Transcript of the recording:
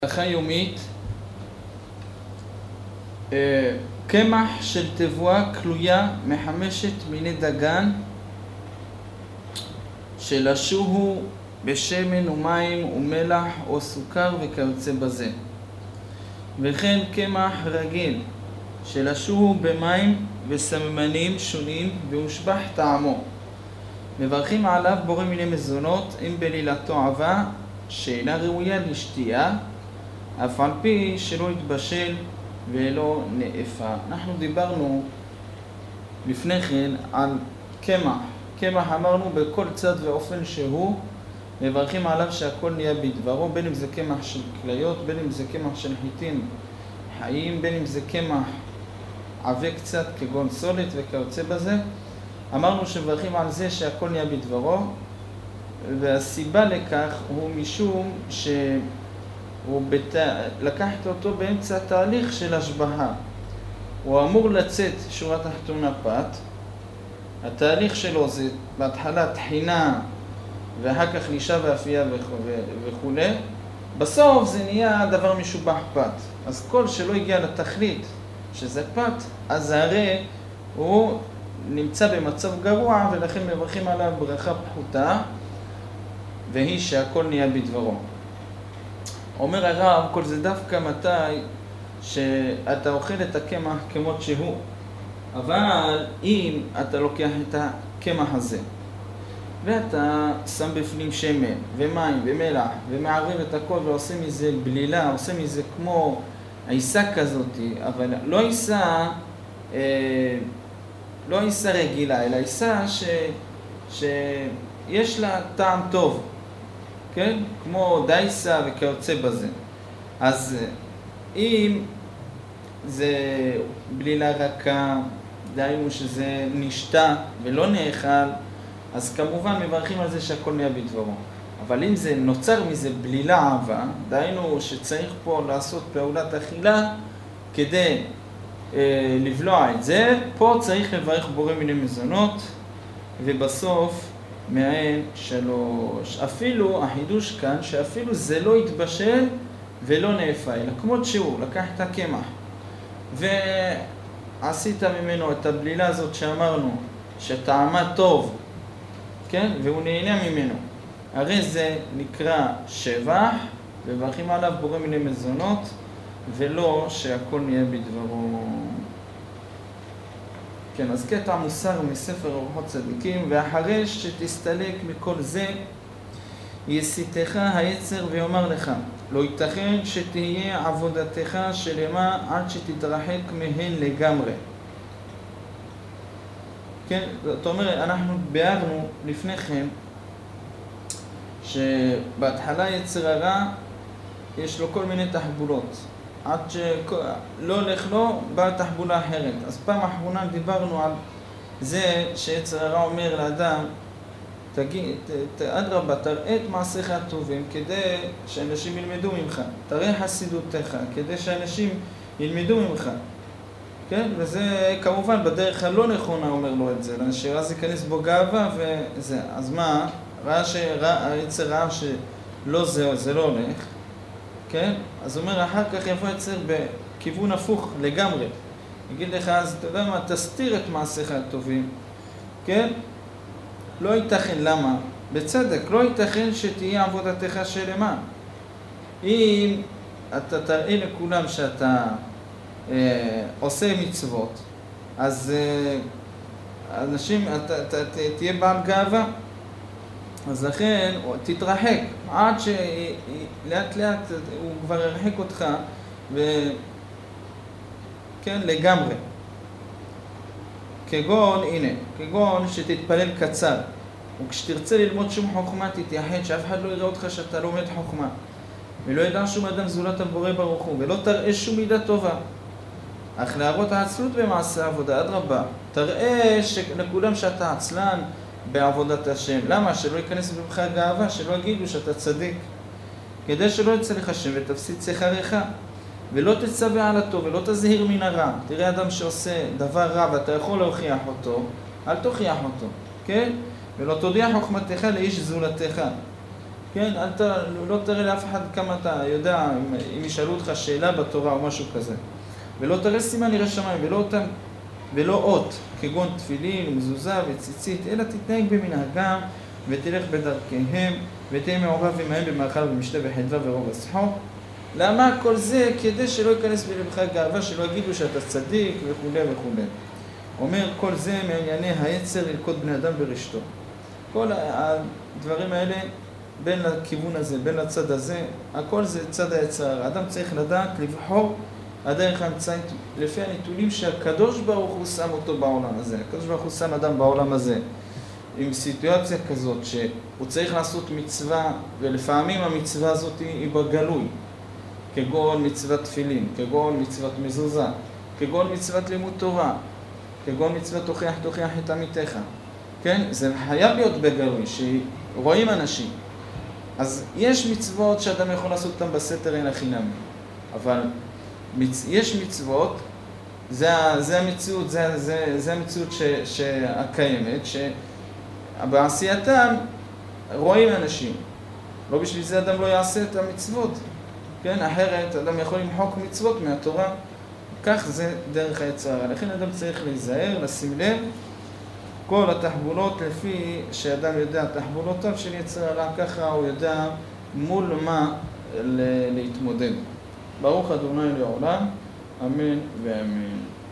ברכה יומית, קמח של תבואה כלויה מחמשת מיני דגן שלשוהו בשמן ומים ומלח או סוכר וכיוצא בזה, וכן קמח רגיל שלשוהו במים וסממנים שונים והושבח טעמו. מברכים עליו בורא מיני מזונות אם בלילתו עבה שאינה ראויה לשתייה, אף על פי שלא יתבשל ולא נאפה. אנחנו דיברנו לפני כן על קמח. קמח אמרנו בכל צד ואופן שהוא מברכים עליו שהכל נהיה בדברו, בין אם זה קמח של כליות, בין אם זה קמח של חיטים חיים, בין אם זה קמח עבה קצת כגון סולת וכיוצא בזה. אמרנו שמברכים על זה שהכל נהיה בדברו, והסיבה לכך הוא משום שהוא לקחת אותו באמצע התהליך של השבחה. הוא אמור לצאת שורה תחתונה פת, התהליך שלו זה בהתחלה תחינה ואחר כך לישה ואפייה וכו'. בסוף זה נהיה דבר משובח פת. אז כל שלא הגיע לתכלית שזה פת, אז הרי הוא נמצא במצב גרוע, ולכן מברכים עליו ברכה פחותה, והיא שהכל נהיה בדברו. אומר הרב, כל זה דווקא מתי שאתה אוכל את הקמח כמות שהוא. אבל אם אתה לוקח את הקמח הזה ואתה שם בפנים שמן ומים ומלח ומערב את הכל ועושה מזה בלילה, עושה מזה כמו עיסה כזאת, אבל לא עיסה רגילה, אלא עיסה שיש לה טעם טוב, כן? כמו דייסה וכיוצא בזה. אז אם זה בלילה רכה, דהיינו שזה נשתה ולא נאכל, אז כמובן מברכים על זה שהכל נהיה בדברו. אבל אם זה נוצר מזה בלילה עבה, דהיינו שצריך פה לעשות פעולת אכילה כדי לבלוע את זה, פה צריך לברך בורא מיני מזונות, ובסוף מעין 3. אפילו החידוש כאן שאפילו זה לא יתבשל ולא נאפה, אלא כמות שהוא, לקחת הקמח ועשית ממנו את הבלילה הזאת שאמרנו שטעמה טוב, כן? והוא נהנה ממנו, הרי זה נקרא שבח, ומברכים עליו בורא מיני מזונות, ולא שהכל נהיה בדברו. כן, אז קטע מוסר מספר אורחות צדיקים. ואחרי שתסתלק מכל זה, יסיתך היצר ויאמר לך, לא ייתכן שתהיה עבודתך שלמה עד שתתרחק מהן לגמרי. כן, זאת אומרת, אנחנו ביארנו לפני כן שבהתחלה יצר הרע יש לו כל מיני תחבולות, עד שלא הולך לו באה תחבולה אחרת. אז פעם אחרונה דיברנו על זה שיצר הרע אומר לאדם, אדרבה, תראה את מעשיך הטובים כדי שאנשים ילמדו ממך, תראה חסידותך כדי שאנשים ילמדו ממך, כן? וזה כמובן בדרך הלא נכונה אומר לו את זה, שרז ייכנס בו גאווה וזה. אז מה? היצר רע שלא זה לא הולך, כן? אז אומר אחר כך יבוא יצר בכיוון הפוך לגמרי, יגיד לך, אז אתה יודע מה, תסתיר את מעשיך הטובים, כן? לא ייתכן, למה? בצדק, לא ייתכן שתהיה עבודתך שלמה. אם אתה תראה לכולם שאתה עושה מצוות, אז אנשים, אתה תהיה בעל גאווה, אז לכן תתרחק, עד שלאט לאט הוא כבר ירחק אותך, כן, לגמרי. כגון שתתפלל קצר, וכשתרצה ללמוד שום חוכמה תתייחד, שאף אחד לא יראה אותך שאתה לומד חוכמה, ולא ידע שום אדם זולת הבורא ברוך הוא, ולא תראה שום מידה טובה, אך להראות העצלות במעשה עבודה, אדרבה, תראה לכולם שאתה עצלן בעבודת השם. למה? שלא ייכנס בך גאווה, שלא יגידו שאתה צדיק, כדי שלא יצא לך שם ותפסיד שכרך, ולא תצווה על הטוב ולא תזהיר מן הרע. תראה אדם שעושה דבר רע ואתה יכול להוכיח אותו, אל תוכיח אותו, כן? ולא תודיע חוכמתך לאיש זולתך, כן, לא תראה לאף אחד כמה אתה יודע, אם ישאלו אותך שאלה בתורה או משהו כזה. ולא תראה סימן ירא שמיים, ולא אות, כגון תפילין ומזוזה וציצית, אלא תתנהג במנהגם ותלך בדרכיהם ותהיה מעורב עמהם במאכל ובמשתה בחדווה ורוב הסחור. למה כל זה? כדי שלא ייכנס בלבך גאווה, שלא יגידו שאתה צדיק וכו' וכו'. אומר כל זה מענייני היצר ללכוד בני אדם ברשתו. כל הדברים האלה בין לכיוון הזה, בין לצד הזה, הכל זה צד היצר. האדם צריך לדעת לבחור הדרך האמצעית לפי הנתונים שהקדוש ברוך הוא שם אותו בעולם הזה. הקדוש ברוך הוא שם אדם בעולם הזה עם סיטואציה כזאת שהוא צריך לעשות מצווה, ולפעמים המצווה הזאת היא בגלוי, כגון מצוות תפילין, כגון מצוות מזוזה, כגון מצוות לימוד תורה, כגון מצוות תוכיח את עמיתך. כן? זה חייב להיות בגלוי, שרואים אנשים. אז יש מצוות שאדם יכול לעשות אותם בסתר אין החינם, אבל יש מצוות, זה המציאות, זה המציאות הקיימת, שבעשייתם רואים אנשים. לא בשביל זה אדם לא יעשה את המצוות. כן? אחרת אדם יכול למחוק מצוות מהתורה. כך זה דרך היצר. לכן אדם צריך להיזהר, לשים לב, כל התחבולות לפי שאדם יודע תחבולותיו של יצר הרע, ככה הוא יודע מול מה להתמודד. ברוך ה' לעולם, אמן ואמן.